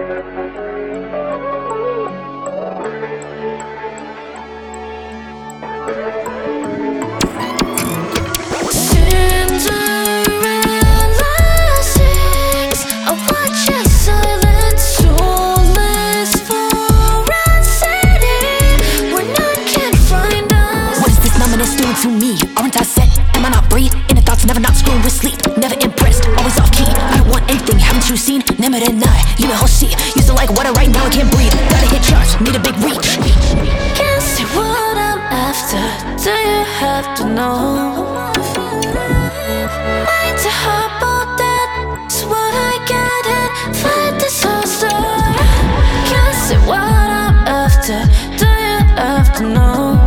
To me, aren't I set? Am I not breathe? Inner thoughts never not screwing with sleep. Never impressed, always off key. I don't want anything, haven't you seen? Never deny, you know see. Used to like water, right now I can't breathe. Gotta hit charts, need a big reach. Can't see what I'm after. Do you have to know? Mind to hop on that's what I get and fight disaster. Can't see what I'm after. Do you have to know?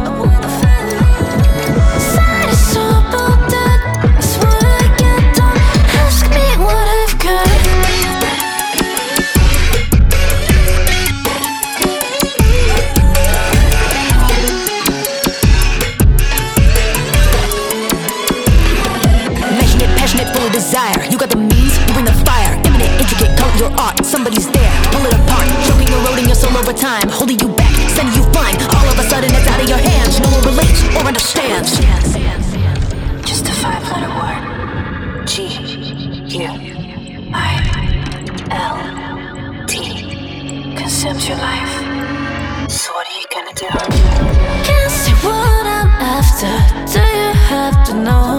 Desire, you got the means, you bring the fire. Imminent, intricate, call it your art. Somebody's there, pull it apart. Choking, eroding your soul over time, holding you back, sending you flying. All of a sudden it's out of your hands. No one relates or understands. Just a 5-letter word. G-U-I-L-T consumes your life. So what are you gonna do? Can't see what I'm after. Do you have to know?